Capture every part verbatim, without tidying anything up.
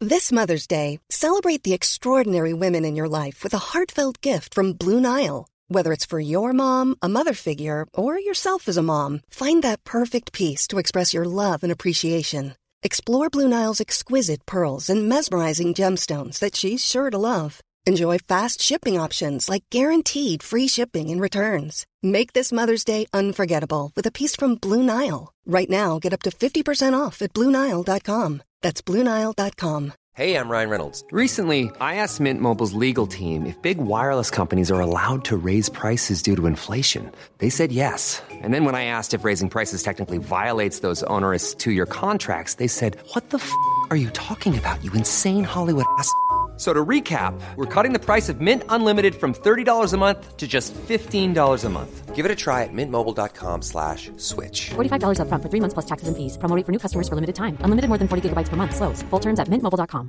This Mother's Day, celebrate the extraordinary women in your life with a heartfelt gift from Blue Nile. Whether it's for your mom, a mother figure, or yourself as a mom, find that perfect piece to express your love and appreciation. Explore Blue Nile's exquisite pearls and mesmerizing gemstones that she's sure to love. Enjoy fast shipping options like guaranteed free shipping and returns. Make this Mother's Day unforgettable with a piece from Blue Nile. Right now, get up to fifty percent off at Blue Nile dot com. That's Blue Nile dot com. Hey, I'm Ryan Reynolds. Recently, I asked Mint Mobile's legal team if big wireless companies are allowed to raise prices due to inflation. They said yes. And then when I asked if raising prices technically violates those onerous two-year contracts, they said, what the f*** are you talking about, you insane Hollywood ass f- So to recap, we're cutting the price of Mint Unlimited from thirty dollars a month to just fifteen dollars a month. Give it a try at mintmobile.com slash switch. forty-five dollars up front for three months plus taxes and fees. Promo rate for new customers for limited time. Unlimited more than forty gigabytes per month. Slows full terms at mint mobile dot com.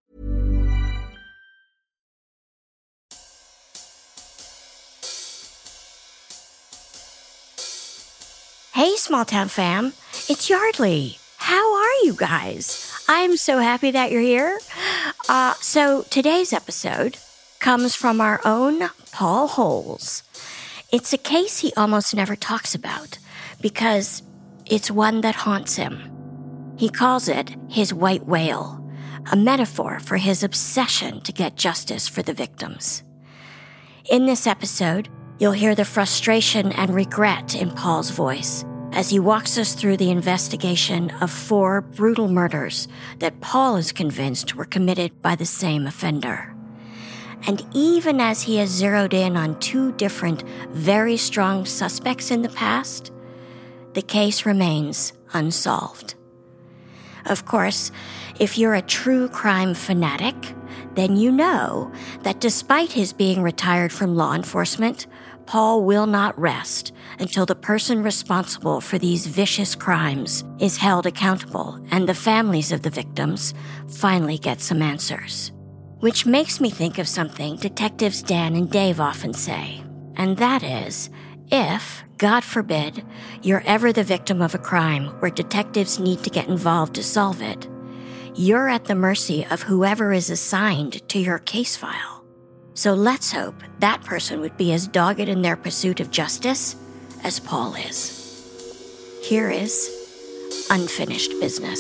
Hey, Small Town fam. It's Yardley. How are you guys? I'm so happy that you're here. Uh, so today's episode comes from our own Paul Holes. It's a case he almost never talks about because it's one that haunts him. He calls it his white whale, a metaphor for his obsession to get justice for the victims. In this episode, you'll hear the frustration and regret in Paul's voice as he walks us through the investigation of four brutal murders that Paul is convinced were committed by the same offender. And even as he has zeroed in on two different, very strong suspects in the past, the case remains unsolved. Of course, if you're a true crime fanatic, then you know that despite his being retired from law enforcement, Paul will not rest until the person responsible for these vicious crimes is held accountable and the families of the victims finally get some answers. Which makes me think of something detectives Dan and Dave often say, and that is, if, God forbid, you're ever the victim of a crime where detectives need to get involved to solve it, you're at the mercy of whoever is assigned to your case file. So let's hope that person would be as dogged in their pursuit of justice as Paul is. Here is Unfinished Business.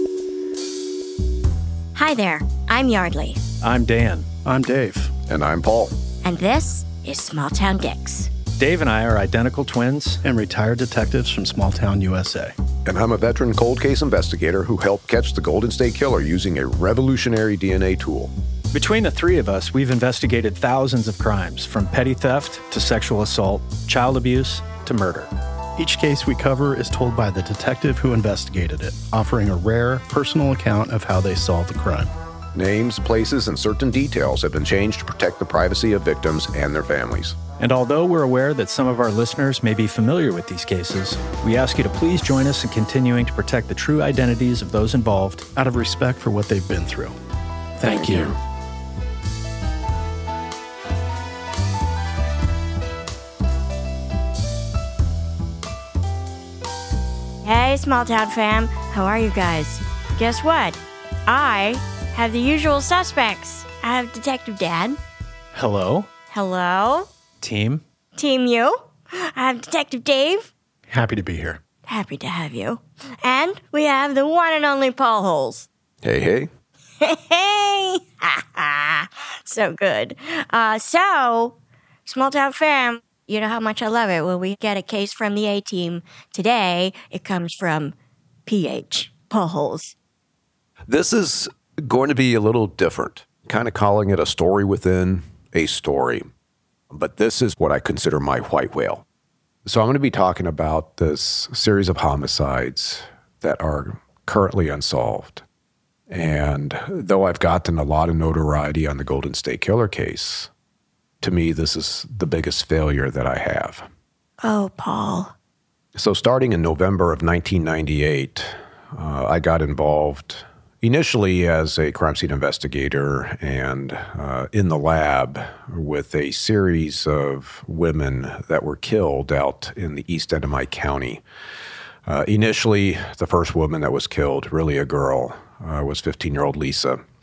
Hi there, I'm Yardley. I'm Dan. I'm Dave. And I'm Paul. And this is Small Town Dicks. Dave and I are identical twins and retired detectives from Small Town U S A. And I'm a veteran cold case investigator who helped catch the Golden State Killer using a revolutionary D N A tool. Between the three of us, we've investigated thousands of crimes, from petty theft to sexual assault, child abuse to murder. Each case we cover is told by the detective who investigated it, offering a rare, personal account of how they solved the crime. Names, places, and certain details have been changed to protect the privacy of victims and their families. And although we're aware that some of our listeners may be familiar with these cases, we ask you to please join us in continuing to protect the true identities of those involved out of respect for what they've been through. Thank, Thank you. you. Hey, Small Town fam. How are you guys? Guess what? I have the usual suspects. I have Detective Dan. Hello. Hello. Team. Team you. I have Detective Dave. Happy to be here. Happy to have you. And we have the one and only Paul Holes. Hey, hey. Hey, hey. So good. Uh, so, Small Town fam, you know how much I love it when we get a case from the A-Team. Today, it comes from P H, Paul Holes. This is going to be a little different, kind of calling it a story within a story. But this is what I consider my white whale. So I'm going to be talking about this series of homicides that are currently unsolved. And though I've gotten a lot of notoriety on the Golden State Killer case, to me, this is the biggest failure that I have. Oh, Paul. So starting in November of nineteen ninety-eight, uh, I got involved initially as a crime scene investigator and uh, in the lab with a series of women that were killed out in the east end of my county. Uh, initially, the first woman that was killed, really a girl, uh, was fifteen-year-old Lisa.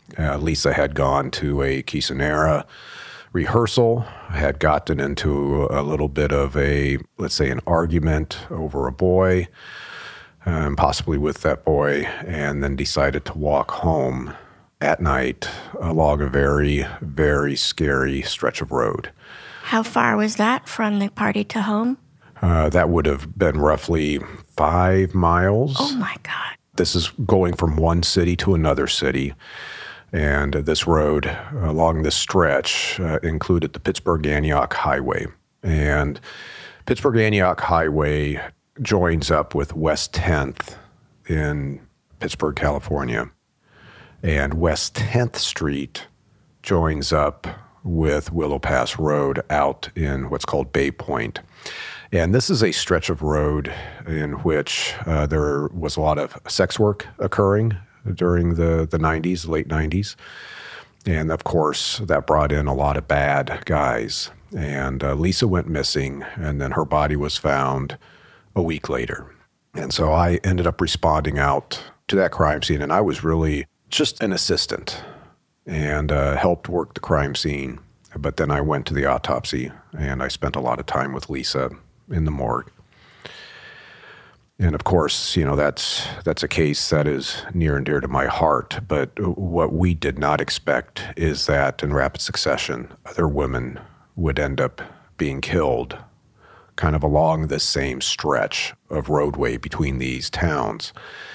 Uh, Lisa had gone to a quinceanera rehearsal, had gotten into a little bit of a, let's say, an argument over a boy, um, possibly with that boy, and then decided to walk home at night along a very, very scary stretch of road. How far was that from the party to home? Uh, that would have been roughly five miles. Oh, my God. This is going from one city to another city. And this road along this stretch uh, included the Pittsburgh-Antioch Highway. And Pittsburgh-Antioch Highway joins up with West tenth in Pittsburgh, California. And West tenth Street joins up with Willow Pass Road out in what's called Bay Point. And this is a stretch of road in which uh, there was a lot of sex work occurring during the, the nineties, late nineties. And of course, that brought in a lot of bad guys. And uh, Lisa went missing, and then her body was found a week later. And so I ended up responding out to that crime scene, and I was really just an assistant and uh, helped work the crime scene. But then I went to the autopsy, and I spent a lot of time with Lisa in the morgue. And of course, you know, that's that's a case that is near and dear to my heart. But what we did not expect is that in rapid succession, other women would end up being killed kind of along this same stretch of roadway between these towns.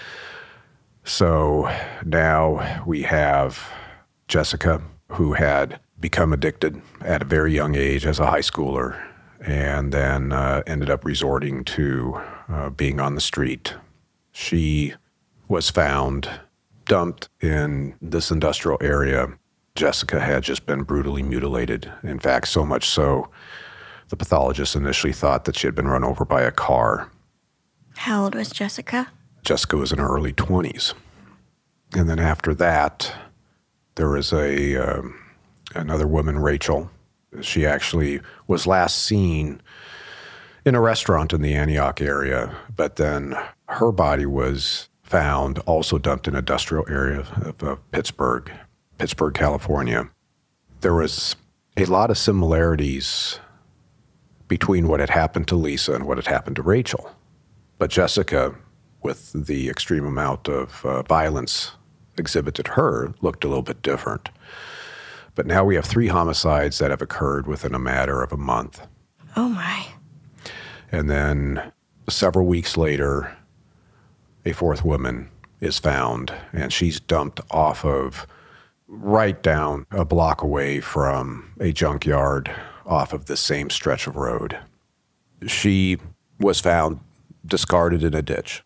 So now we have Jessica, who had become addicted at a very young age as a high schooler, and then uh, ended up resorting to uh, being on the street. She was found dumped in this industrial area. Jessica had just been brutally mutilated. In fact, so much so, the pathologist initially thought that she had been run over by a car. How old was Jessica? Jessica was in her early twenties. And then after that, there was a uh, another woman, Rachel. She actually was last seen in a restaurant in the Antioch area, but then her body was found also dumped in an industrial area of, of Pittsburgh, Pittsburgh, California. There was a lot of similarities between what had happened to Lisa and what had happened to Rachel. But Jessica, with the extreme amount of uh, violence exhibited her, looked a little bit different. But now we have three homicides that have occurred within a matter of a month. Oh, my. And then several weeks later, a fourth woman is found, and she's dumped off of right down a block away from a junkyard off of the same stretch of road. She was found discarded in a ditch,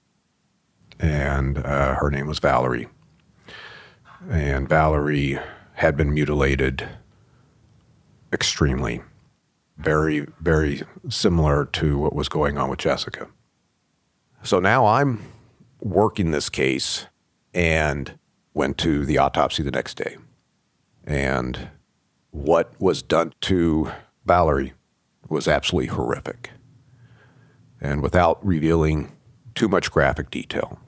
and uh, her name was Valerie. And Valerie had been mutilated extremely, very, very similar to what was going on with Jessica. So now I'm working this case and went to the autopsy the next day. And what was done to Valerie was absolutely horrific. And without revealing too much graphic detail,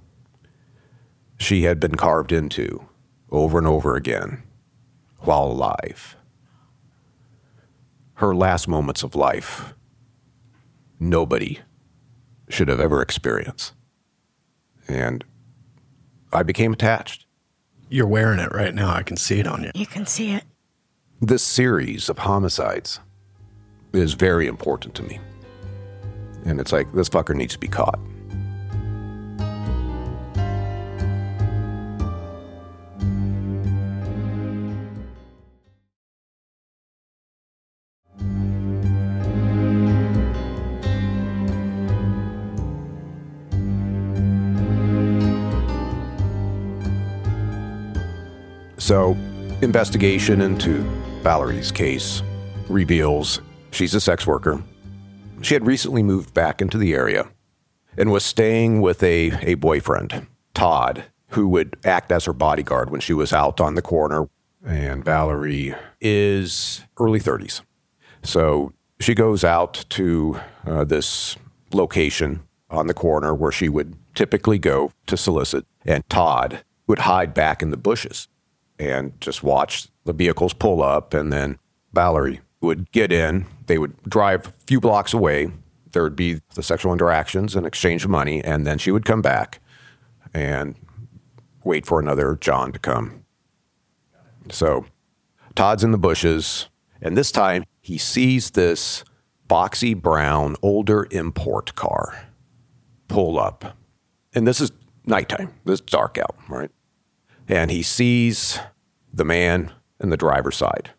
she had been carved into over and over again while alive. Her last moments of life, nobody should have ever experienced. And I became attached. You're wearing it right now. I can see it on you. You can see it. This series of homicides is very important to me. And it's like, this fucker needs to be caught. So, investigation into Valerie's case reveals she's a sex worker. She had recently moved back into the area and was staying with a, a boyfriend, Todd, who would act as her bodyguard when she was out on the corner. And Valerie is early thirties. So she goes out to uh, this location on the corner where she would typically go to solicit, and Todd would hide back in the bushes. and just watch the vehicles pull up. And then Valerie would get in. They would drive a few blocks away. There would be the sexual interactions and exchange of money. And then she would come back and wait for another John to come. So Todd's in the bushes. And this time he sees this boxy brown older import car pull up. And this is nighttime. It's dark out, right? And he sees the man in the driver's side.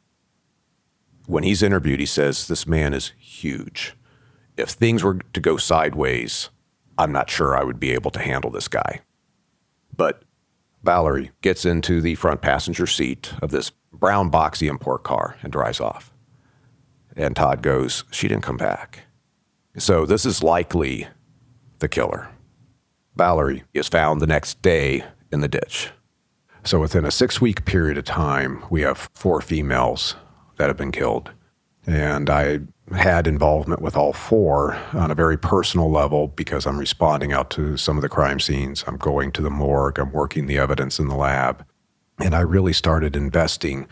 When he's interviewed, he says, this man is huge. If things were to go sideways, I'm not sure I would be able to handle this guy. But Valerie gets into the front passenger seat of this brown boxy import car and drives off. And Todd goes, she didn't come back. So this is likely the killer. Valerie is found the next day in the ditch. So within a six-week period of time, we have four females that have been killed. And I had involvement with all four on a very personal level because I'm responding out to some of the crime scenes. I'm going to the morgue. I'm working the evidence in the lab. And I really started investing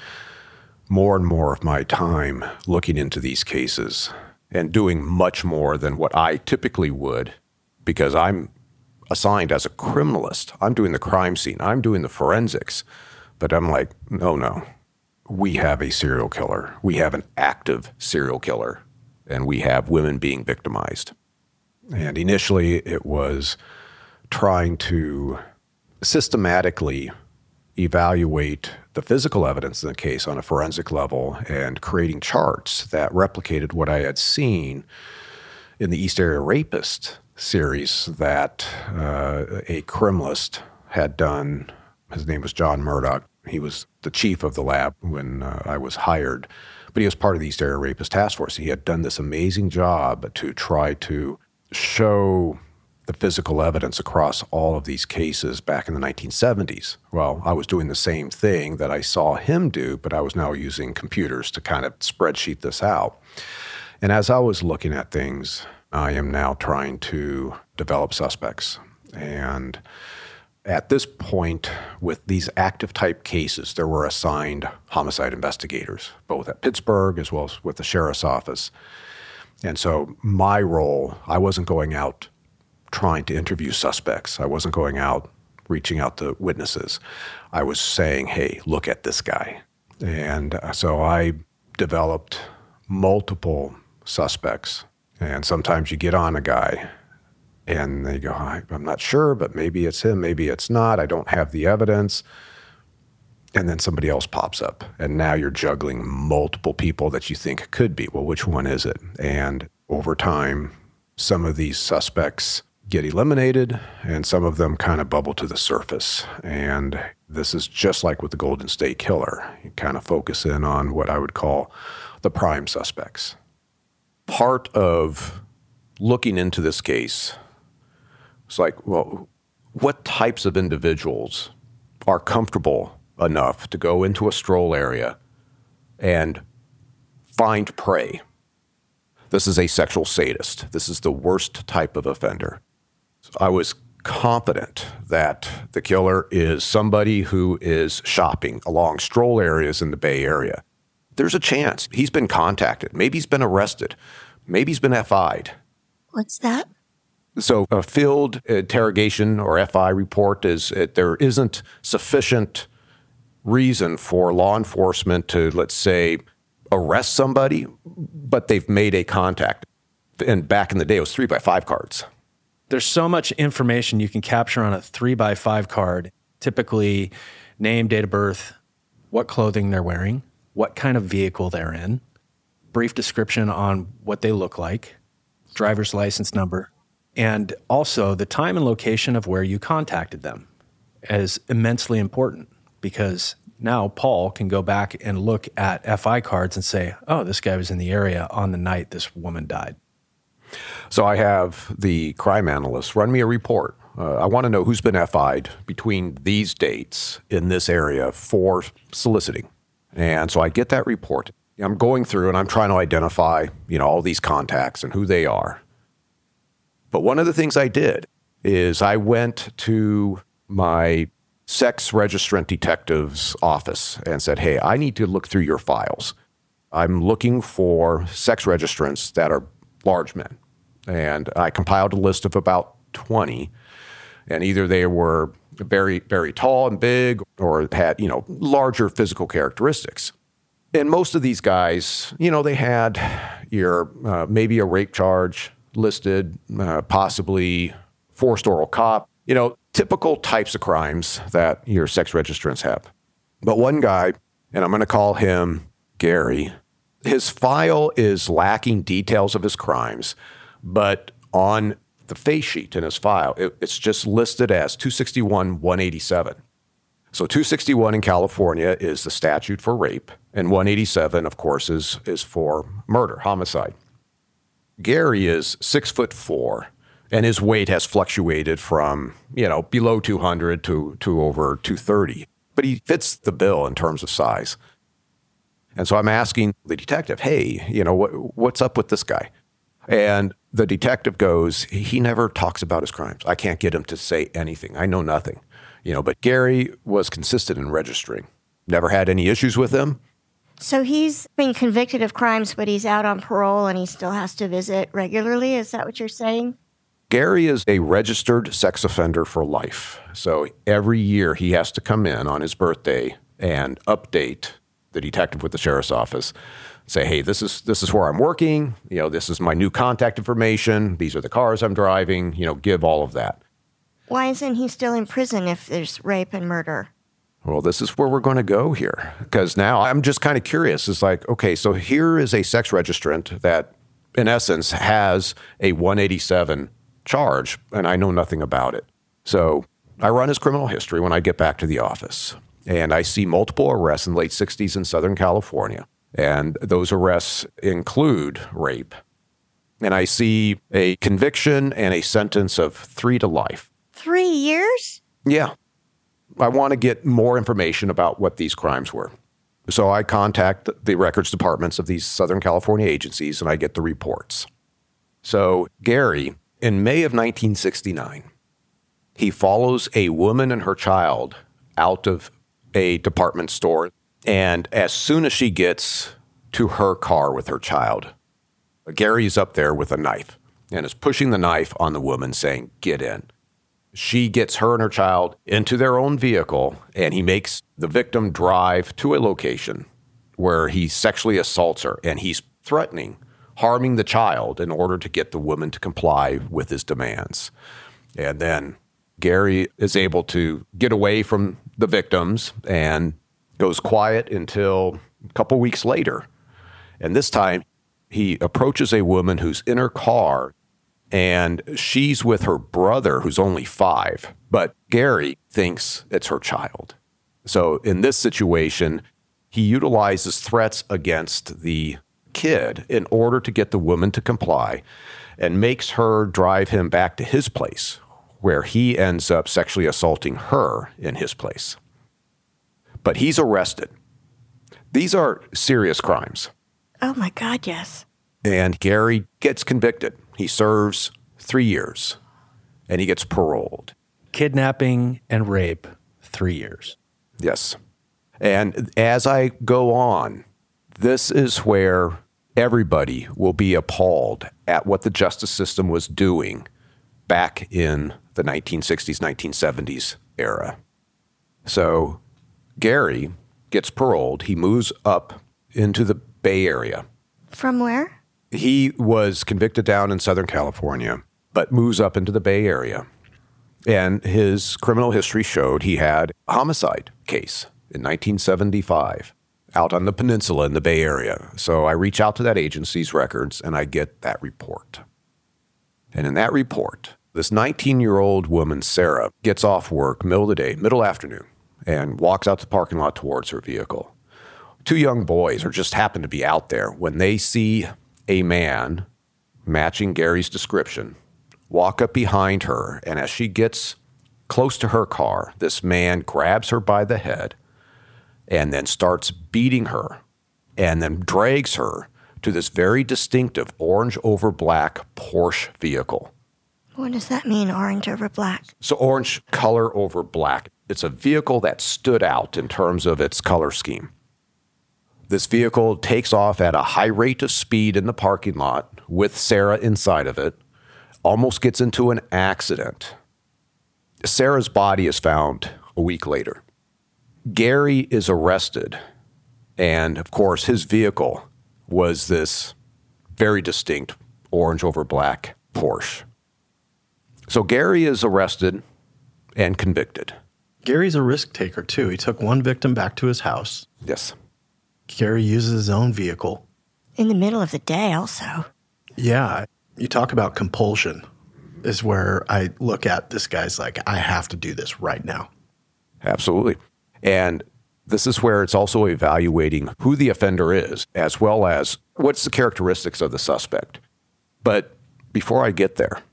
more and more of my time looking into these cases and doing much more than what I typically would because I'm assigned as a criminalist. I'm doing the crime scene. I'm doing the forensics. But I'm like, no, no. We have a serial killer. We have an active serial killer. And we have women being victimized. And initially, it was trying to systematically evaluate the physical evidence in the case on a forensic level and creating charts that replicated what I had seen in the East Area Rapist series that uh, a criminalist had done. His name was John Murdoch. He was the chief of the lab when uh, I was hired, but he was part of the East Area Rapist Task Force. He had done this amazing job to try to show the physical evidence across all of these cases back in the nineteen seventies. Well, I was doing the same thing that I saw him do, but I was now using computers to kind of spreadsheet this out. And as I was looking at things, I am now trying to develop suspects. And at this point, with these active type cases, there were assigned homicide investigators, both at Pittsburgh as well as with the sheriff's office. And so my role, I wasn't going out trying to interview suspects. I wasn't going out reaching out to witnesses. I was saying, hey, look at this guy. And so I developed multiple suspects. And sometimes you get on a guy and they go, I'm not sure, but maybe it's him, maybe it's not. I don't have the evidence. And then somebody else pops up. And now you're juggling multiple people that you think could be. Well, which one is it? And over time, some of these suspects get eliminated and some of them kind of bubble to the surface. And this is just like with the Golden State Killer. You kind of focus in on what I would call the prime suspects. Part of looking into this case, it's like, well, what types of individuals are comfortable enough to go into a stroll area and find prey? This is a sexual sadist. This is the worst type of offender. So I was confident that the killer is somebody who is shopping along stroll areas in the Bay Area. There's a chance he's been contacted. Maybe he's been arrested. Maybe he's been F I'd. What's that? So a field interrogation or F I report is uh, there isn't sufficient reason for law enforcement to, let's say, arrest somebody, but they've made a contact. And back in the day, it was three by five cards. There's so much information you can capture on a three by five card, typically name, date of birth, what clothing they're wearing, what kind of vehicle they're in, brief description on what they look like, driver's license number, and also the time and location of where you contacted them is immensely important because now Paul can go back and look at F I cards and say, oh, this guy was in the area on the night this woman died. So I have the crime analyst run me a report. Uh, I want to know who's been F I'd between these dates in this area for soliciting. And so I get that report. I'm going through and I'm trying to identify, you know, all these contacts and who they are. But one of the things I did is I went to my sex registrant detective's office and said, hey, I need to look through your files. I'm looking for sex registrants that are large men. And I compiled a list of about twenty. And either they were very, very tall and big or had, you know, larger physical characteristics. And most of these guys, you know, they had your uh, maybe a rape charge listed, uh, possibly forced oral cop, you know, typical types of crimes that your sex registrants have. But one guy, and I'm going to call him Gary, his file is lacking details of his crimes, but on the face sheet in his file, it, it's just listed as two sixty-one one eighty-seven. So two sixty-one in California is the statute for rape, and one eighty-seven, of course, is, is for murder, homicide. Gary is six foot four, and his weight has fluctuated from, you know, below two hundred to, to over two thirty. But he fits the bill in terms of size. And so I'm asking the detective, hey, you know, what, what's up with this guy? And the detective goes, he never talks about his crimes. I can't get him to say anything. I know nothing. You know, but Gary was consistent in registering. Never had any issues with him. So he's been convicted of crimes, but he's out on parole and he still has to visit regularly? Is that what you're saying? Gary is a registered sex offender for life. So every year he has to come in on his birthday and update the detective with the sheriff's office. Say, hey, this is this is where I'm working. You know, this is my new contact information. These are the cars I'm driving. You know, give all of that. Why isn't he still in prison if there's rape and murder? Well, this is where we're going to go here. Because now I'm just kind of curious. It's like, okay, so here is a sex registrant that, in essence, has a one eighty-seven charge, and I know nothing about it. So I run his criminal history when I get back to the office. And I see multiple arrests in the late sixties in Southern California. And those arrests include rape. And I see a conviction and a sentence of three to life. Three years? Yeah. I want to get more information about what these crimes were. So I contact the records departments of these Southern California agencies, and I get the reports. So Gary, in May of nineteen sixty-nine, he follows a woman and her child out of a department store. And as soon as she gets to her car with her child, Gary's up there with a knife and is pushing the knife on the woman, saying, get in. She gets her and her child into their own vehicle, and he makes the victim drive to a location where he sexually assaults her, and he's threatening harming the child in order to get the woman to comply with his demands. And then Gary is able to get away from the victims and goes quiet until a couple weeks later. And this time, he approaches a woman who's in her car, and she's with her brother, who's only five. But Gary thinks it's her child. So in this situation, he utilizes threats against the kid in order to get the woman to comply and makes her drive him back to his place, where he ends up sexually assaulting her in his place. But he's arrested. These are serious crimes. Oh, my God, yes. And Gary gets convicted. He serves three years, and he gets paroled. Kidnapping and rape, three years. Yes. And as I go on, this is where everybody will be appalled at what the justice system was doing back in the nineteen sixties, nineteen seventies era. So Gary gets paroled. He moves up into the Bay Area. From where? He was convicted down in Southern California, but moves up into the Bay Area. And his criminal history showed he had a homicide case in nineteen seventy-five out on the peninsula in the Bay Area. So I reach out to that agency's records, and I get that report. And in that report, this nineteen-year-old woman, Sarah, gets off work middle of the day, middle afternoon, and walks out the parking lot towards her vehicle. Two young boys are just happen to be out there when they see a man matching Gary's description walk up behind her, and as she gets close to her car, this man grabs her by the head and then starts beating her and then drags her to this very distinctive orange over black Porsche vehicle. What does that mean, orange over black? So orange color over black. It's a vehicle that stood out in terms of its color scheme. This vehicle takes off at a high rate of speed in the parking lot with Sarah inside of it, almost gets into an accident. Sarah's body is found a week later. Gary is arrested, and of course his vehicle was this very distinct orange over black Porsche. So Gary is arrested and convicted. Gary's a risk taker, too. He took one victim back to his house. Yes. Gary uses his own vehicle. In the middle of the day, also. Yeah. You talk about compulsion is where I look at this guy's like, I have to do this right now. Absolutely. And this is where it's also evaluating who the offender is, as well as what's the characteristics of the suspect. But before I get there,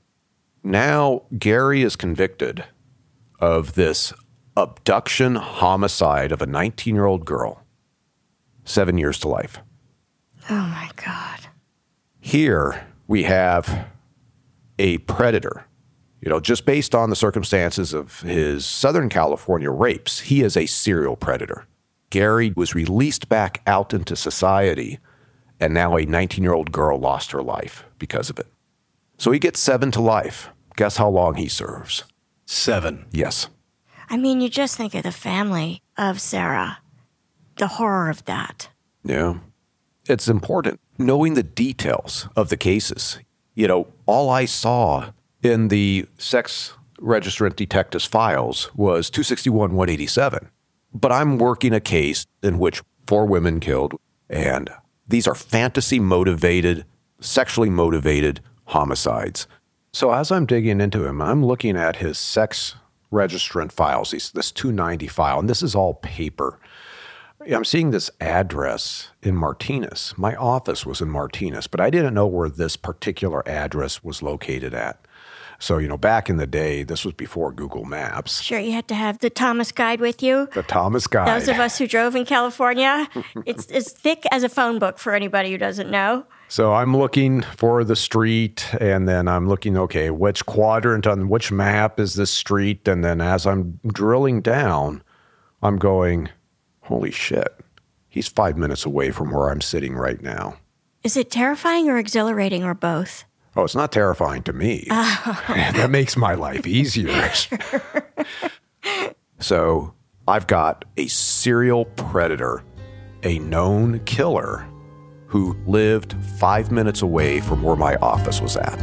now Gary is convicted of this abduction homicide of a nineteen-year-old girl. Seven years to life. Oh, my God. Here we have a predator. You know, just based on the circumstances of his Southern California rapes, he is a serial predator. Gary was released back out into society, and now a nineteen-year-old girl lost her life because of it. So he gets seven to life. Guess how long he serves? Seven. Yes. I mean, you just think of the family of Sarah. The horror of that. Yeah. It's important knowing the details of the cases. You know, all I saw in the sex registrant detective's files was two sixty-one one eighty-seven. But I'm working a case in which four women killed, and these are fantasy-motivated, sexually motivated homicides. So as I'm digging into him, I'm looking at his sex registrant files, this two ninety file, and this is all paper. I'm seeing this address in Martinez. My office was in Martinez, but I didn't know where this particular address was located at. So, you know, back in the day, this was before Google Maps. Sure, you had to have the Thomas Guide with you. The Thomas Guide. Those of us who drove in California, it's as thick as a phone book for anybody who doesn't know. So I'm looking for the street, and then I'm looking, okay, which quadrant on which map is this street? And then as I'm drilling down, I'm going, holy shit, he's five minutes away from where I'm sitting right now. Is it terrifying or exhilarating or both? Oh, it's not terrifying to me. Oh. That makes my life easier. Sure. So I've got a serial predator, a known killer, who lived five minutes away from where my office was at.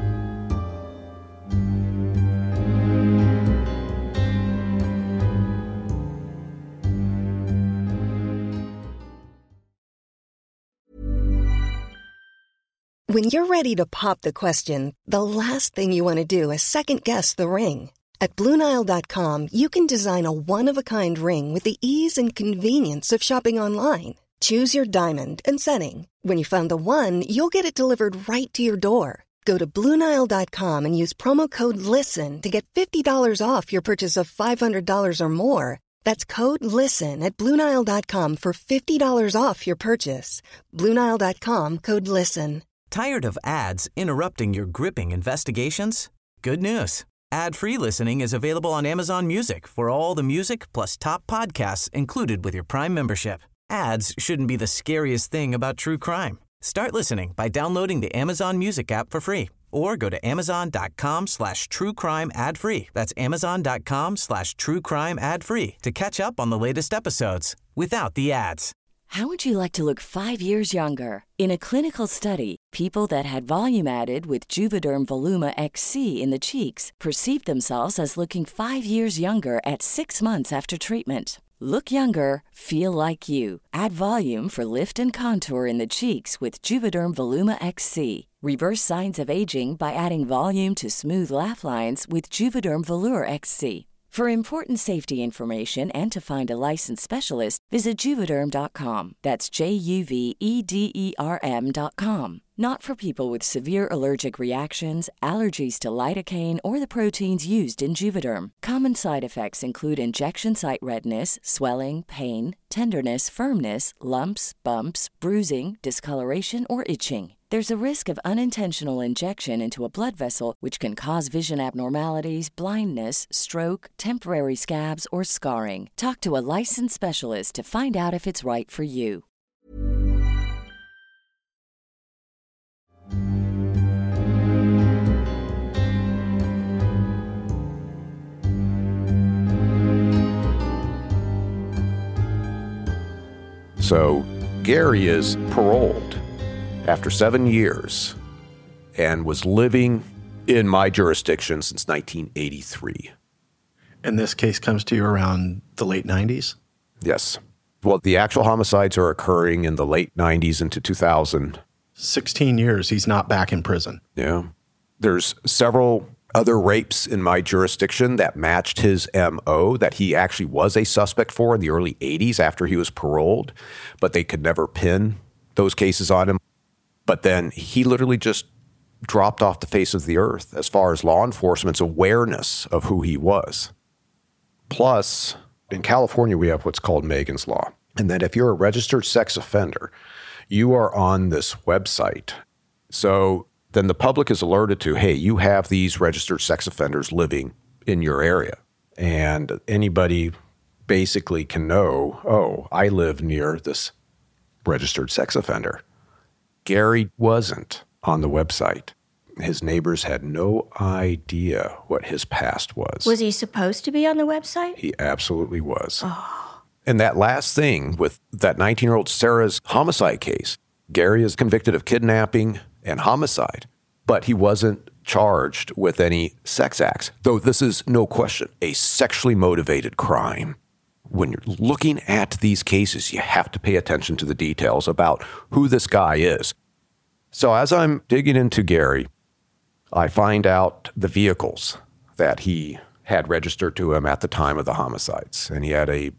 When you're ready to pop the question, the last thing you want to do is second-guess the ring. At Blue Nile dot com, you can design a one-of-a-kind ring with the ease and convenience of shopping online. Choose your diamond and setting. When you find the one, you'll get it delivered right to your door. Go to Blue Nile dot com and use promo code LISTEN to get fifty dollars off your purchase of five hundred dollars or more. That's code LISTEN at Blue Nile dot com for fifty dollars off your purchase. Blue Nile dot com, code LISTEN. Tired of ads interrupting your gripping investigations? Good news. Ad-free listening is available on Amazon Music for all the music plus top podcasts included with your Prime membership. Ads shouldn't be the scariest thing about true crime. Start listening by downloading the Amazon Music app for free or go to amazon.com slash true crime ad free. That's amazon.com slash true crime ad free to catch up on the latest episodes without the ads. How would you like to look five years younger? In a clinical study, people that had volume added with Juvederm Voluma X C in the cheeks perceived themselves as looking five years younger at six months after treatment. Look younger, feel like you. Add volume for lift and contour in the cheeks with Juvederm Voluma X C. Reverse signs of aging by adding volume to smooth laugh lines with Juvederm Volure X C. For important safety information and to find a licensed specialist, visit Juvederm dot com. That's J U V E D E R M dot com. Not for people with severe allergic reactions, allergies to lidocaine, or the proteins used in Juvederm. Common side effects include injection site redness, swelling, pain, tenderness, firmness, lumps, bumps, bruising, discoloration, or itching. There's a risk of unintentional injection into a blood vessel, which can cause vision abnormalities, blindness, stroke, temporary scabs, or scarring. Talk to a licensed specialist to find out if it's right for you. So Gary is paroled after seven years and was living in my jurisdiction since nineteen eighty-three. And this case comes to you around the late nineties? Yes. Well, the actual homicides are occurring in the late nineties into two thousand. sixteen years, he's not back in prison. Yeah. There's several other rapes in my jurisdiction that matched his M O that he actually was a suspect for in the early eighties after he was paroled, but they could never pin those cases on him. But then he literally just dropped off the face of the earth as far as law enforcement's awareness of who he was. Plus, in California, we have what's called Megan's Law. And that if you're a registered sex offender, you are on this website. So then the public is alerted to, hey, you have these registered sex offenders living in your area. And anybody basically can know, oh, I live near this registered sex offender. Gary wasn't on the website. His neighbors had no idea what his past was. Was he supposed to be on the website? He absolutely was. Oh. And that last thing with that nineteen-year-old Sarah's homicide case, Gary is convicted of kidnapping and homicide, but he wasn't charged with any sex acts, though this is no question a sexually motivated crime. When you're looking at these cases, you have to pay attention to the details about who this guy is. So as I'm digging into Gary, I find out the vehicles that he had registered to him at the time of the homicides. And he had a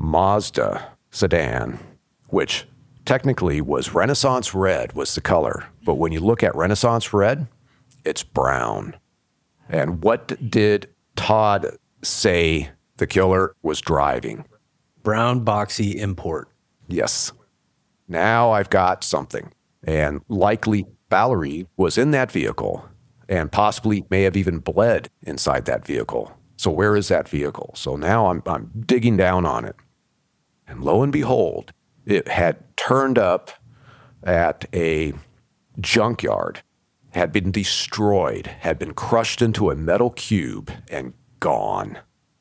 Mazda sedan, which technically was Renaissance red was the color. But when you look at Renaissance red, it's brown. And what did Todd say the killer was driving? Brown boxy import. Yes. Now I've got something. And likely Valerie was in that vehicle and possibly may have even bled inside that vehicle. So where is that vehicle? So now I'm, I'm digging down on it. And lo and behold, it had turned up at a junkyard, had been destroyed, had been crushed into a metal cube and gone.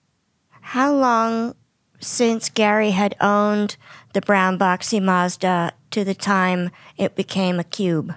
How long since Gary had owned the brown boxy Mazda to the time it became a cube?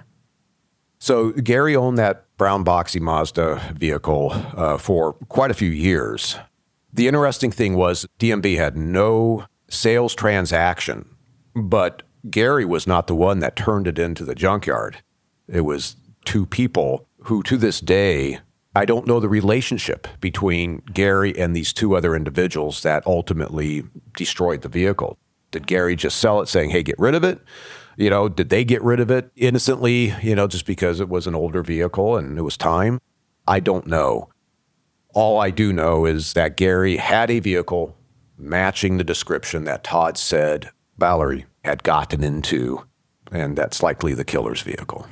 So Gary owned that brown boxy Mazda vehicle uh, for quite a few years. The interesting thing was D M V had no sales transaction, but Gary was not the one that turned it into the junkyard. It was two people who, to this day, I don't know the relationship between Gary and these two other individuals that ultimately destroyed the vehicle. Did Gary just sell it saying, hey, get rid of it? You know, did they get rid of it innocently, you know, just because it was an older vehicle and it was time? I don't know. All I do know is that Gary had a vehicle matching the description that Todd said Valerie had gotten into, and that's likely the killer's vehicle.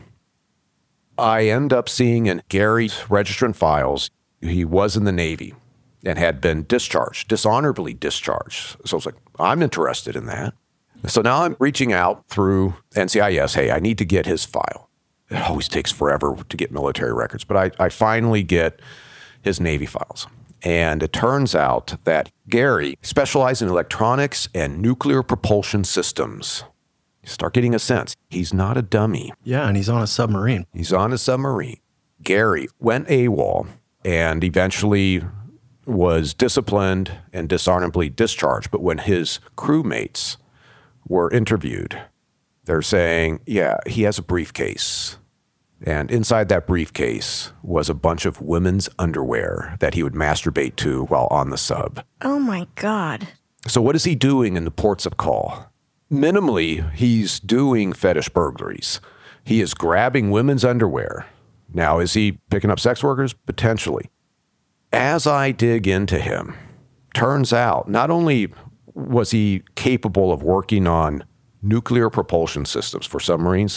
I end up seeing in Gary's registrant files, he was in the Navy and had been discharged, dishonorably discharged. So I was like, I'm interested in that. So now I'm reaching out through N C I S. Hey, I need to get his file. It always takes forever to get military records, but I, I finally get his Navy files. And it turns out that Gary specialized in electronics and nuclear propulsion systems. You start getting a sense. He's not a dummy. Yeah, and he's on a submarine. He's on a submarine. Gary went AWOL and eventually was disciplined and dishonorably discharged. But when his crewmates were interviewed, they're saying, yeah, he has a briefcase. And inside that briefcase was a bunch of women's underwear that he would masturbate to while on the sub. Oh, my God. So what is he doing in the ports of call? Minimally, he's doing fetish burglaries. He is grabbing women's underwear. Now, is he picking up sex workers? Potentially. As I dig into him, turns out not only was he capable of working on nuclear propulsion systems for submarines,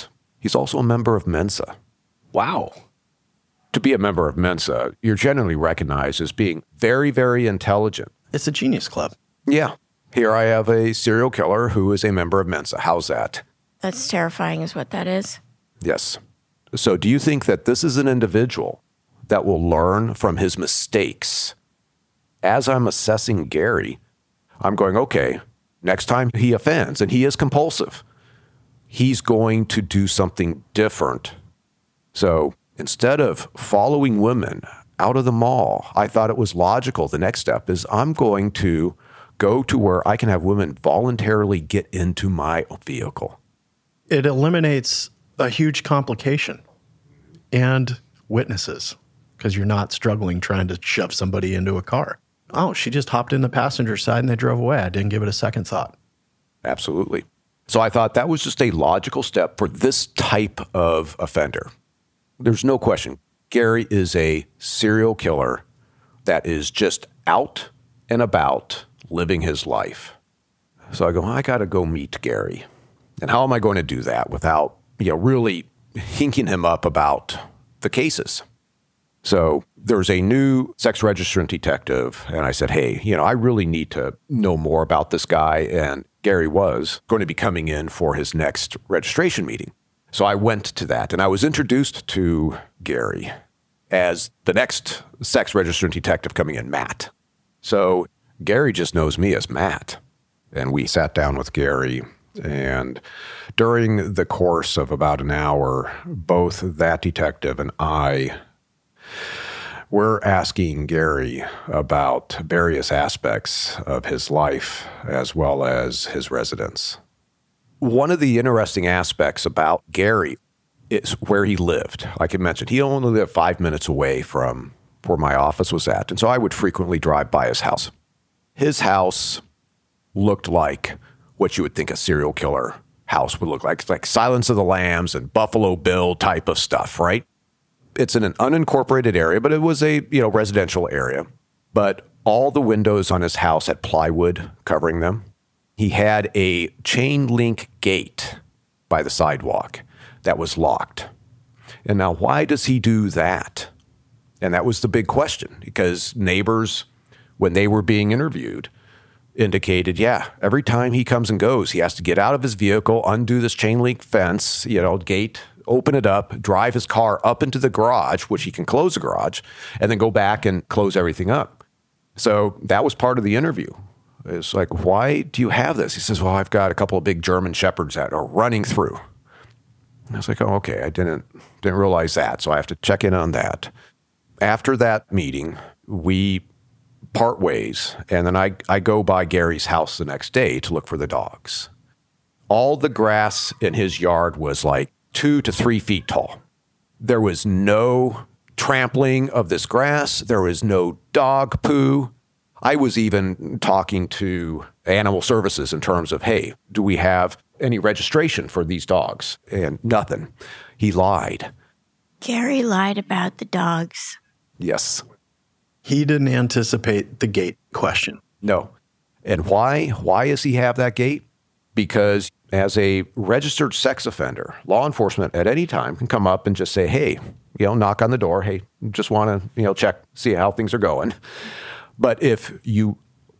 he's also a member of Mensa. Wow. To be a member of Mensa, you're generally recognized as being very, very intelligent. It's a genius club. Yeah. Here I have a serial killer who is a member of Mensa. How's that? That's terrifying is what that is. Yes. So do you think that this is an individual that will learn from his mistakes? As I'm assessing Gary, I'm going, okay, next time he offends, and he is compulsive, he's going to do something different. So instead of following women out of the mall, I thought it was logical. The next step is I'm going to go to where I can have women voluntarily get into my vehicle. It eliminates a huge complication and witnesses because you're not struggling trying to shove somebody into a car. Oh, she just hopped in the passenger side and they drove away. I didn't give it a second thought. Absolutely. So I thought that was just a logical step for this type of offender. There's no question. Gary is a serial killer that is just out and about living his life. So I go, I got to go meet Gary. And how am I going to do that without, you know, really hinking him up about the cases? So there's a new sex registrant detective, and I said, hey, you know, I really need to know more about this guy. And Gary was going to be coming in for his next registration meeting. So I went to that, and I was introduced to Gary as the next sex registrant detective coming in, Matt. So Gary just knows me as Matt. And we sat down with Gary, and during the course of about an hour, both that detective and I were asking Gary about various aspects of his life as well as his residence. One of the interesting aspects about Gary is where he lived. Like I mentioned, he only lived five minutes away from where my office was at, and so I would frequently drive by his house. His house looked like what you would think a serial killer house would look like. It's like Silence of the Lambs and Buffalo Bill type of stuff, right? It's in an unincorporated area, but it was a, you know, residential area. But all the windows on his house had plywood covering them. He had a chain link gate by the sidewalk that was locked. And now why does he do that? And that was the big question, because neighbors, when they were being interviewed, indicated, yeah, every time he comes and goes, he has to get out of his vehicle, undo this chain link fence, you know, gate, open it up, drive his car up into the garage, which he can close the garage, and then go back and close everything up. So that was part of the interview. It's like, why do you have this? He says, well, I've got a couple of big German shepherds that are running through. And I was like, oh, okay, I didn't didn't realize that, so I have to check in on that. After that meeting, we part ways, and then I, I go by Gary's house the next day to look for the dogs. All the grass in his yard was like two to three feet tall. There was no trampling of this grass. There was no dog poo. I was even talking to animal services in terms of, hey, do we have any registration for these dogs? And nothing. He lied. Gary lied about the dogs. Yes. He didn't anticipate the gate question. No. And why? Why does he have that gate? Because as a registered sex offender, law enforcement at any time can come up and just say, hey, you know, knock on the door. Hey, just want to, you know, check, see how things are going. But if you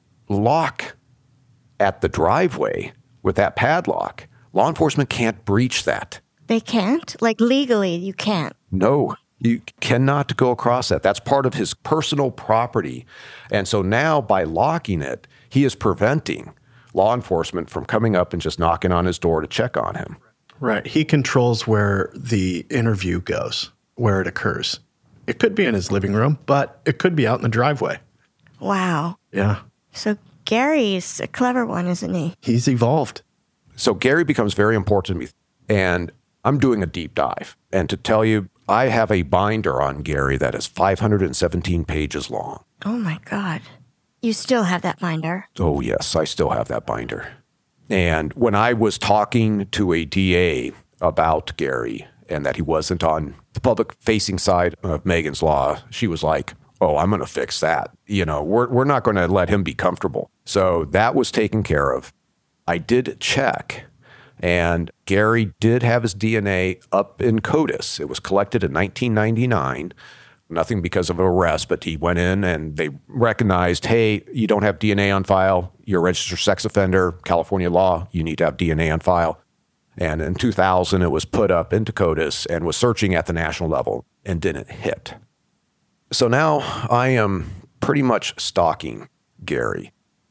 lock at the driveway with that padlock, law enforcement can't breach that. They can't? Like legally, you can't? No, you cannot go across that. That's part of his personal property. And so now by locking it, he is preventing law enforcement from coming up and just knocking on his door to check on him. Right. He controls where the interview goes, where it occurs. It could be in his living room, but it could be out in the driveway. Wow. Yeah. So Gary's a clever one, isn't he? He's evolved. So Gary becomes very important to me, and I'm doing a deep dive. And to tell you, I have a binder on Gary that is five hundred seventeen pages long. Oh, my God. You still have that binder? Oh, yes, I still have that binder. And when I was talking to a D A about Gary and that he wasn't on the public-facing side of Megan's Law, she was like, oh, I'm going to fix that. You know, we're we're not going to let him be comfortable. So that was taken care of. I did check, And Gary did have his D N A up in CODIS. It was collected in nineteen ninety-nine. Nothing because of an arrest, but he went in and they recognized, hey, you don't have D N A on file. You're a registered sex offender. California law, you need to have D N A on file. And in two thousand, it was put up into CODIS and was searching at the national level and didn't hit. So now I am pretty much stalking Gary.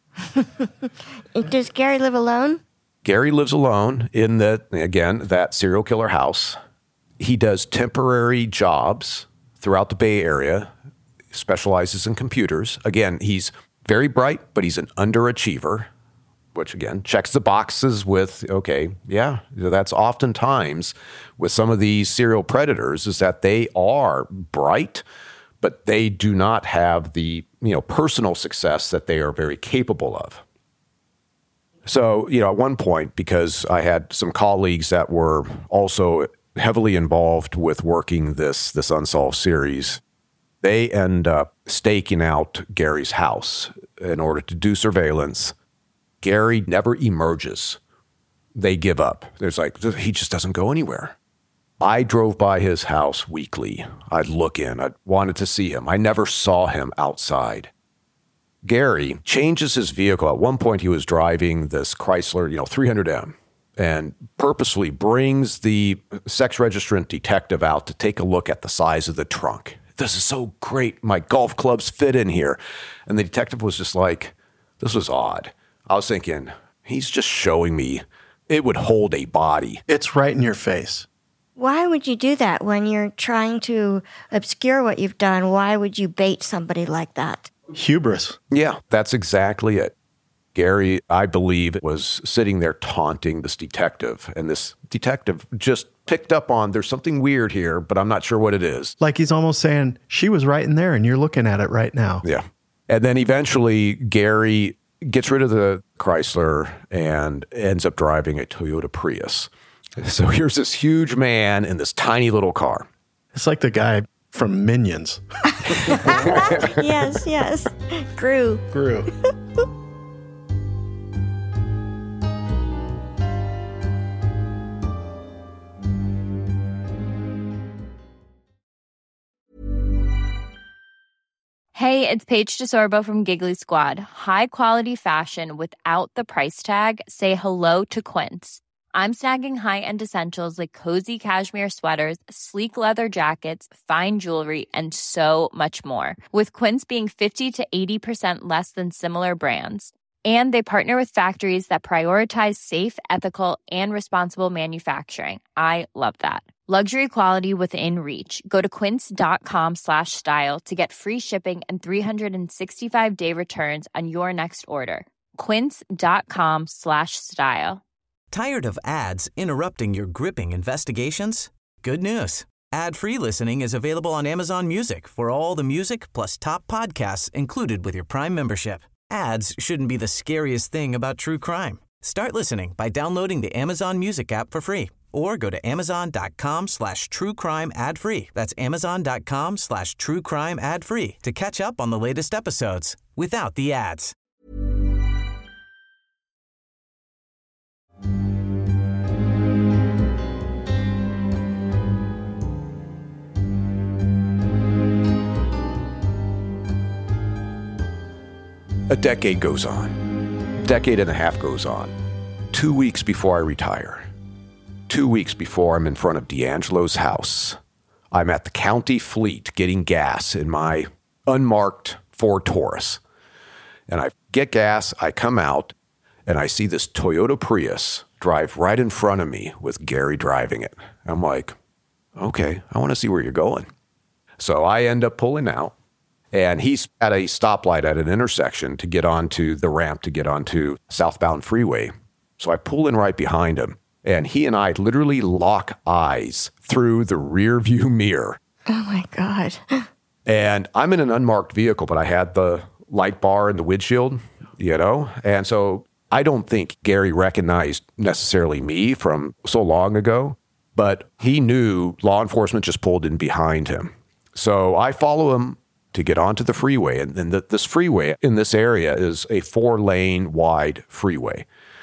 Does Gary live alone? Gary lives alone in that, again, that serial killer house. He does temporary jobs throughout the Bay Area, specializes in computers. Again, he's very bright, but he's an underachiever, which again, checks the boxes with, okay, yeah, that's oftentimes with some of these serial predators is that they are bright, but they do not have the, you know, personal success that they are very capable of. So, you know, at one point, because I had some colleagues that were also heavily involved with working this, this Unsolved series, they end up staking out Gary's house in order to do surveillance. Gary never emerges. They give up. There's like, he just doesn't go anywhere. I drove by his house weekly. I'd look in. I wanted to see him. I never saw him outside. Gary changes his vehicle. At one point, he was driving this Chrysler, you know, three hundred M, and purposely brings the sex registrant detective out to take a look at the size of the trunk. This is so great. My golf clubs fit in here. And the detective was just like, this was odd. I was thinking, he's just showing me it would hold a body. It's right in your face. Why would you do that when you're trying to obscure what you've done? Why would you bait somebody like that? Hubris. Yeah, that's exactly it. Gary, I believe, was sitting there taunting this detective, and this detective just picked up on there's something weird here, but I'm not sure what it is. Like he's almost saying, she was right in there, and you're looking at it right now. Yeah. And then eventually, Gary gets rid of the Chrysler and ends up driving a Toyota Prius. So here's this huge man in this tiny little car. It's like the guy from Minions. Yes, yes. Gru. Gru. Hey, it's Paige DeSorbo from Giggly Squad. High quality fashion without the price tag. Say hello to Quince. I'm snagging high-end essentials like cozy cashmere sweaters, sleek leather jackets, fine jewelry, and so much more. With Quince being fifty to eighty percent less than similar brands. And they partner with factories that prioritize safe, ethical, and responsible manufacturing. I love that. Luxury quality within reach. Go to quince.com slash style to get free shipping and three sixty-five day returns on your next order. Quince.com slash style. Tired of ads interrupting your gripping investigations? Good news. Ad-free listening is available on Amazon Music for all the music plus top podcasts included with your Prime membership. Ads shouldn't be the scariest thing about true crime. Start listening by downloading the Amazon Music app for free or go to amazon.com slash true crime ad free. That's amazon.com slash true crime ad free to catch up on the latest episodes without the ads. A decade goes on. A decade and a half goes on. Two weeks before I retire. Two weeks before I'm in front of D'Angelo's house. I'm at the county fleet getting gas in my unmarked Ford Taurus. And I get gas, I come out, and I see this Toyota Prius drive right in front of me with Gary driving it. I'm like, okay, I want to see where you're going. So I end up pulling out. And he's at a stoplight at an intersection to get onto the ramp to get onto southbound freeway. So I pull in right behind him, and he and I literally lock eyes through the rear view mirror. Oh, my God. And I'm in an unmarked vehicle, but I had the light bar and the windshield, you know? And so I don't think Gary recognized necessarily me from so long ago, but he knew law enforcement just pulled in behind him. So I follow him to get onto the freeway. And then the, this freeway in this area is a four-lane wide freeway.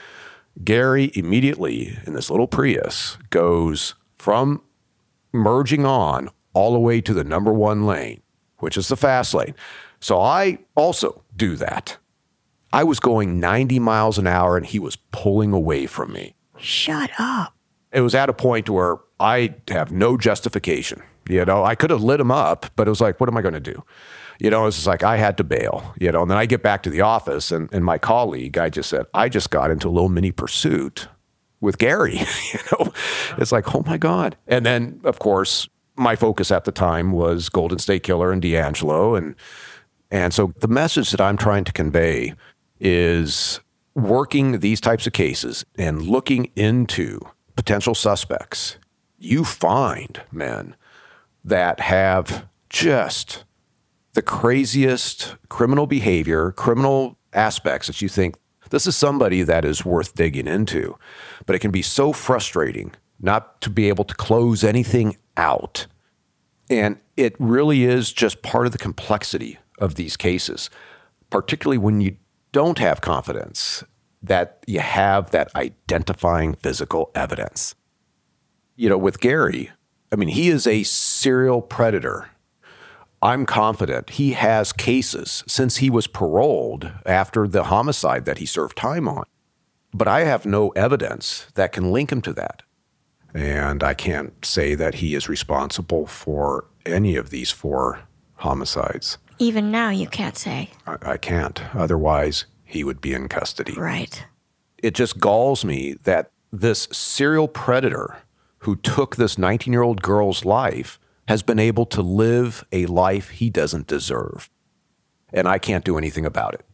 Gary immediately in this little Prius goes from merging on all the way to the number one lane, which is the fast lane. So I also do that. I was going ninety miles an hour and he was pulling away from me. Shut up. It was at a point where I have no justification. You know, I could have lit him up, but it was like, what am I going to do? You know, it's just like I had to bail, you know, and then I get back to the office and, and my colleague, I just said, I just got into a little mini pursuit with Gary. You know, it's like, oh my God. And then, of course, my focus at the time was Golden State Killer and D'Angelo. And, and so the message that I'm trying to convey is working these types of cases and looking into potential suspects. You find men that have just the craziest criminal behavior, criminal aspects that you think this is somebody that is worth digging into. But it can be so frustrating not to be able to close anything out. And it really is just part of the complexity of these cases, particularly when you don't have confidence that you have that identifying physical evidence. You know, with Gary, I mean, he is a serial predator. I'm confident he has cases since he was paroled after the homicide that he served time on. But I have no evidence that can link him to that. And I can't say that he is responsible for any of these four homicides. Even now, you can't say. I, I can't. Otherwise, he would be in custody. Right. It just galls me that this serial predator who took this nineteen-year-old girl's life has been able to live a life he doesn't deserve. And I can't do anything about it.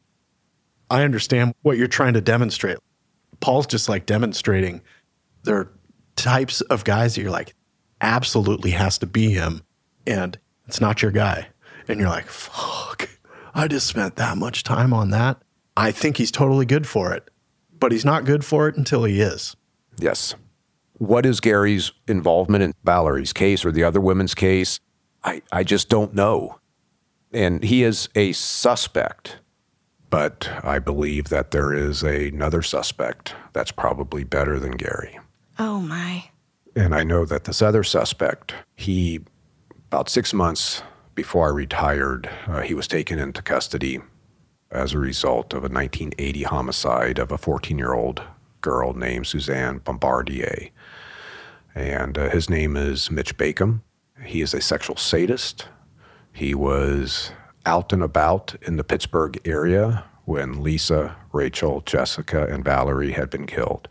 I understand what you're trying to demonstrate. Paul's just like demonstrating there are types of guys that you're like, absolutely has to be him, and it's not your guy. And you're like, fuck, I just spent that much time on that. I think he's totally good for it, but he's not good for it until he is. Yes. What is Gary's involvement in Valerie's case or the other women's case? I, I just don't know. And he is a suspect. But I believe that there is another suspect that's probably better than Gary. Oh, my. And I know that this other suspect, he, about six months before I retired, uh, he was taken into custody as a result of a nineteen eighty homicide of a fourteen-year-old girl named Suzanne Bombardier. And uh, his name is Mitch Bacon. He is a sexual sadist. He was out and about in the Pittsburgh area when Lisa, Rachel, Jessica, and Valerie had been killed.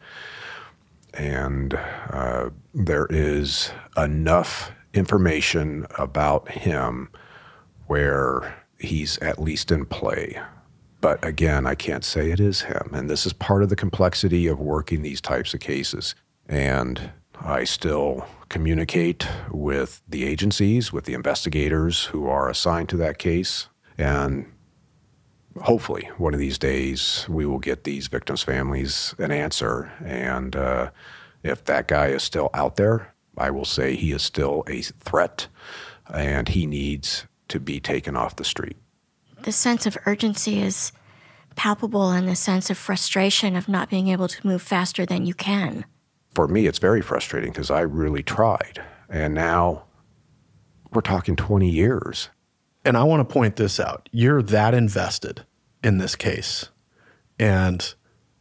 And uh, there is enough information about him where he's at least in play. But again, I can't say it is him. And this is part of the complexity of working these types of cases. And I still communicate with the agencies, with the investigators who are assigned to that case. And hopefully one of these days we will get these victims' families an answer. And uh, if that guy is still out there, I will say he is still a threat and he needs to be taken off the street. The sense of urgency is palpable, and the sense of frustration of not being able to move faster than you can. For me, it's very frustrating because I really tried. And now we're talking twenty years. And I want to point this out. You're that invested in this case, and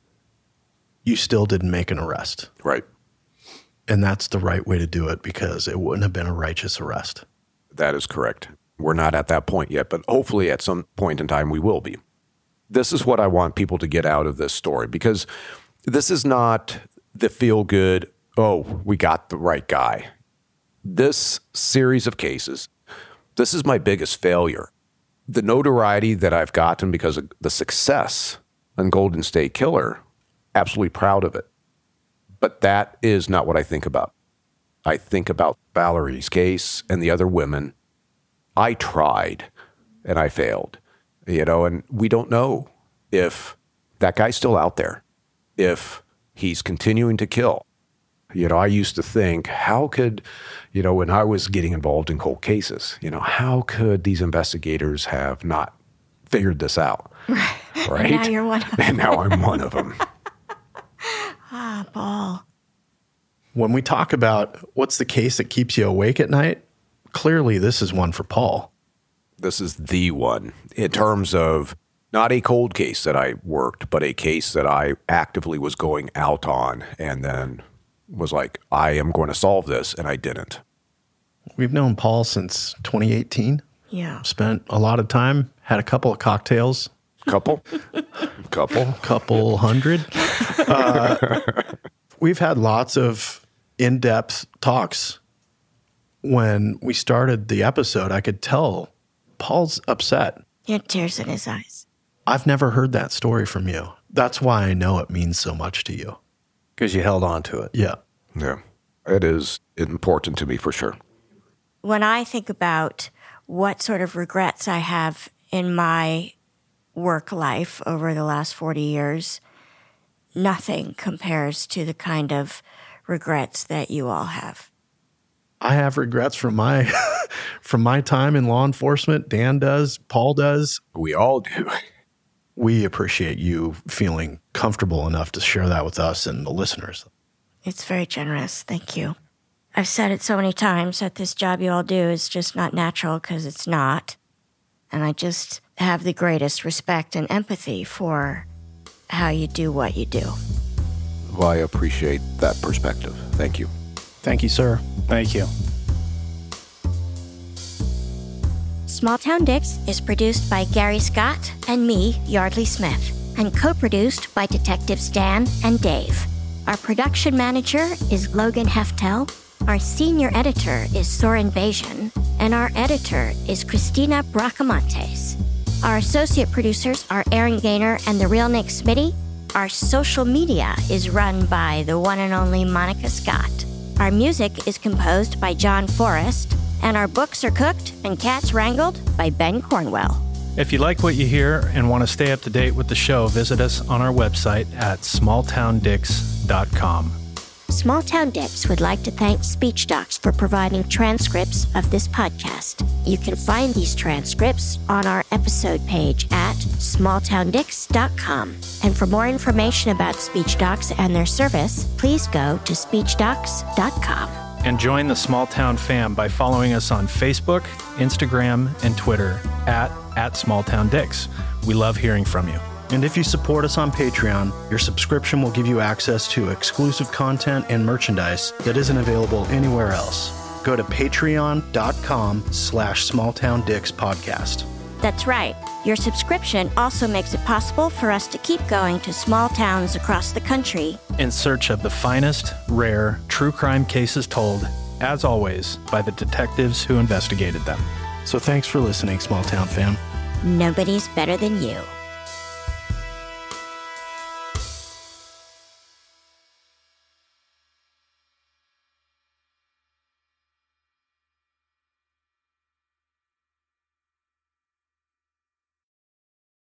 you still didn't make an arrest. Right. And that's the right way to do it because it wouldn't have been a righteous arrest. That is correct. We're not at that point yet, but hopefully at some point in time we will be. This is what I want people to get out of this story, because this is not the feel-good, oh, we got the right guy. This series of cases, this is my biggest failure. The notoriety that I've gotten because of the success on Golden State Killer, absolutely proud of it. But that is not what I think about. I think about Valerie's case and the other women. I tried and I failed, you know, and we don't know if that guy's still out there, if he's continuing to kill. You know, I used to think, how could, you know, when I was getting involved in cold cases, you know, how could these investigators have not figured this out? Right. And now you're one of them. And now I'm one of them. Ah, Paul. When we talk about what's the case that keeps you awake at night, clearly this is one for Paul. This is the one in terms of not a cold case that I worked, but a case that I actively was going out on and then was like, I am going to solve this, and I didn't. We've known Paul since twenty eighteen. Yeah. Spent a lot of time, had a couple of cocktails. Couple? Couple? Couple hundred. Uh, we've had lots of in-depth talks. When we started the episode, I could tell Paul's upset. He had tears in his eyes. I've never heard that story from you. That's why I know it means so much to you. Because you held on to it. Yeah. Yeah. It is important to me for sure. When I think about what sort of regrets I have in my work life over the last forty years, nothing compares to the kind of regrets that you all have. I have regrets from my from my time in law enforcement. Dan does. Paul does. We all do. We appreciate you feeling comfortable enough to share that with us and the listeners. It's very generous. Thank you. I've said it so many times that this job you all do is just not natural, because it's not. And I just have the greatest respect and empathy for how you do what you do. Well, I appreciate that perspective. Thank you. Thank you, sir. Thank you. Small Town Dicks is produced by Gary Scott and me, Yardley Smith, and co-produced by Detectives Dan and Dave. Our production manager is Logan Heftel. Our senior editor is Soren Bajan, and our editor is Christina Bracamontes. Our associate producers are Aaron Gaynor and the real Nick Smitty. Our social media is run by the one and only Monica Scott. Our music is composed by John Forrest, and our books are cooked and cats wrangled by Ben Cornwell. If you like what you hear and want to stay up to date with the show, visit us on our website at small town dicks dot com. Small Town Dicks would like to thank SpeechDocs for providing transcripts of this podcast. You can find these transcripts on our episode page at small town dicks dot com. And for more information about SpeechDocs and their service, please go to speech docs dot com. And join the Small Town fam by following us on Facebook, Instagram, and Twitter at, at Small Town Dicks. We love hearing from you. And if you support us on Patreon, your subscription will give you access to exclusive content and merchandise that isn't available anywhere else. Go to patreon.com slash smalltowndicks podcast. That's right. Your subscription also makes it possible for us to keep going to small towns across the country in search of the finest, rare, true crime cases told, as always, by the detectives who investigated them. So thanks for listening, Small Town fam. Nobody's better than you.